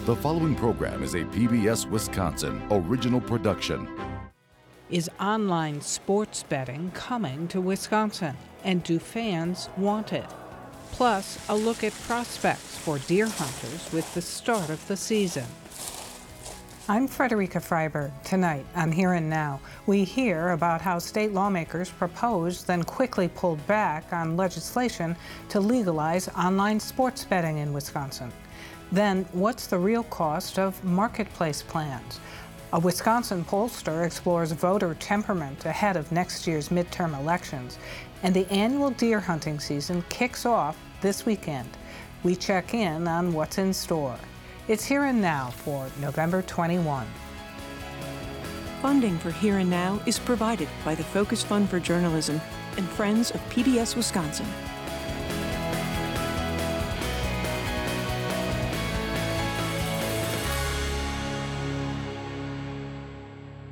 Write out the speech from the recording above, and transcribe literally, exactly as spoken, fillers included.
The following program is a P B S Wisconsin original production. Is online sports betting coming to Wisconsin? And do fans want it? Plus, a look at prospects for deer hunters with the start of the season. I'm Frederica Freiberg. Tonight on Here and Now, we hear about how state lawmakers proposed, then quickly pulled back on legislation to legalize online sports betting in Wisconsin. Then, what's the real cost of marketplace plans? A Wisconsin pollster explores voter temperament ahead of next year's midterm elections. And the annual deer hunting season kicks off this weekend. We check in on what's in store. It's Here and Now for November twenty-first. Funding for Here and Now is provided by the Focus Fund for Journalism and Friends of P B S Wisconsin.